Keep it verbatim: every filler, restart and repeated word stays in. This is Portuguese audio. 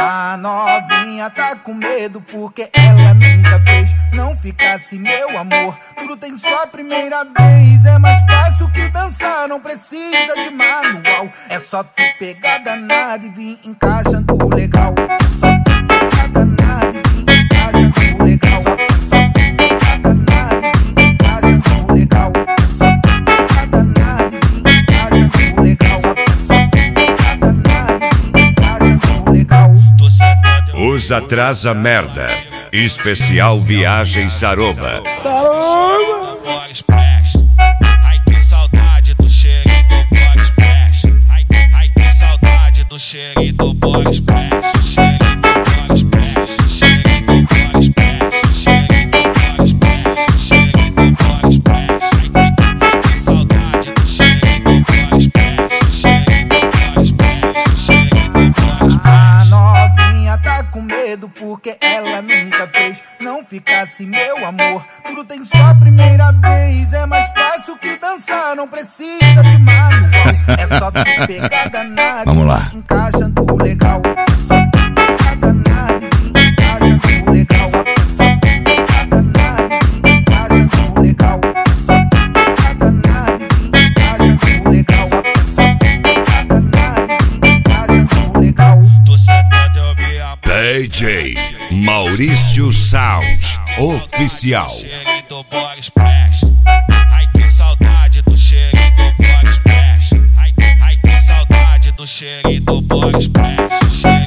A novinha tá com medo porque ela nunca fez. Não ficasse meu amor, tudo tem só primeira vez. É mais fácil que dançar, não precisa de manual. É só tu pegar danado e vir encaixando legal. Só tu pegar danado e vir encaixando legal. Só, só tu pegar danado e vir encaixando legal. Só tu pegar danado e vir encaixando legal. Só, só tu pegar danado e vir encaixando legal. Os Atrasa Merda. Especial Viagem Saroba. Saroba! Ai que saudade do cheirinho do Body Splash. Ai, ai que saudade do cheirinho do Body Splash. Cheirinho do Body Splash. Cheirinho do Body Splash. Cheirinho do Body Splash. Cheirinho do Body Splash. Ai, ai que saudade do cheirinho do Body Splash. Cheirinho do Body Splash. Cheirinho do Body Splash. A novinha tá com medo porque ela nunca fez. Não ficasse meu amor, tudo tem só primeira vez. É mais fácil que dançar, não precisa de manual. É só tu pegar danado. Vamos lá. Encaixando legal. Só tu pegar danado e encaixando legal. Só, só tu pegar danado e encaixando legal. Só tu pegar danado e encaixando legal. Só, só tu pegar danado e encaixando legal. Tô sentado eu vi a D J Maurício Sound Oficial. cheirinho do Body Splash. Ai que saudade do cheirinho do Body Splash. Ai, ai que saudade do cheirinho do Body Splash.